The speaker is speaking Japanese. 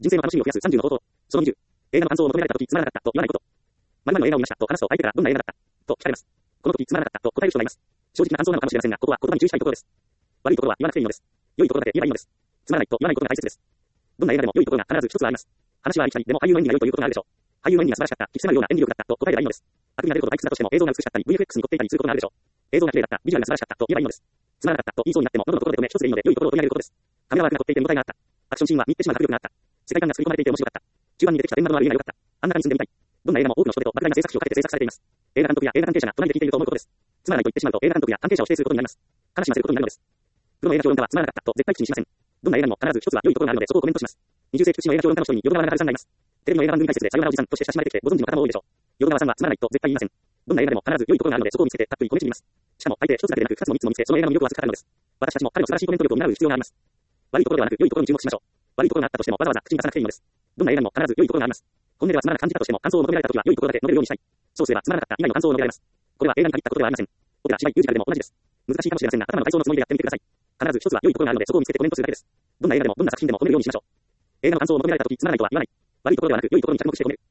人生の楽しみを増やす30の方法。その20。映画の感想を求められたときつまらなかったと言わないこと。〇〇の映画を見ましたと話すと相手からどんな映画だったと聞かれます。この時つまらなかったと答える人がいます。正直な感想なのかもしれませんが、ここは言葉に注意したいところです。悪いところは言わなくていいのです。良いところだけ言えばいいのです。つまらないと言わないことが大切です。どんな映画でも良いところが必ず一つはあります。話はありきたりでも俳優の演技が良いということがあるでしょう。俳優の演技が素晴らしかった、聞き迫るような演技力だったと答えればいいのです。悪意が出るほど退屈だとしても映像が美しかったり VFX に凝っていたりすることがあるでしょう。映像が綺麗だった、ビジュアルが素晴らしかったと言えばいいのです。つまらなかったと言いそうになっても喉のところで止め一つでいいので良いところを取り上げることです。カメラワークが凝っていて見応えがあった。アクションシーンは見入ってしまう迫力があった。世界観が作り込まれていて面白かった。中盤に出てきた点などのある映画が良かった。あんな中に住んでみたい。どんな映画も多くの人手と莫大な制作費をかけて制作されています。映画監督や映画関係者が隣で聞いていると思うことです。つまらないと言ってしまうと映画監督や関係者を否定することになります。悲しませることになるのです。プロの映画評論家はつまらなかったと絶対口にしません。どんな映画にも必ず一つは良いところがあるのでそこをコメントします。20世紀屈指の映画評論家の一人に淀川長春さんがいます。テレビの映画番組解説でさよならおじさんとして親しまれてきてご存知の方も多いでしょう。淀川さんはつまらないと絶対言いません。どんな映画でも必ず良いところがあるのでそこを見つけてたっぷり込めちぎります。しかも相手一つだけでなく二つも三つも見つけその映画の魅力を熱く語るのです。私たちも彼の素晴らしいコメント力を見習う必要があります。悪いところではなく良いところに注目しましょう。悪いところがあったとしてもわざわざ口に出さなくていいのです。どんな映画にも必ず良いところがあります。本音ではつまらなく感じたとしても感想を求められたときは良いところだけ述べるようにしたい。そうすればつまらなかった以外の感想を述べられます。これは映画に限ったことではありません。オペラ、芝居、ミュージカルでも同じです。難しいかもしれませんが頭の体操のつもりでやってみてください。必ず一つは良いところがあるのでそこを見つけてコメントするだけです。どんな映画でもどんな作品でも褒めるようにしましょう。映画の感想を求められたときつまらないとは言わない。悪いところではなく良いところに着目して褒める。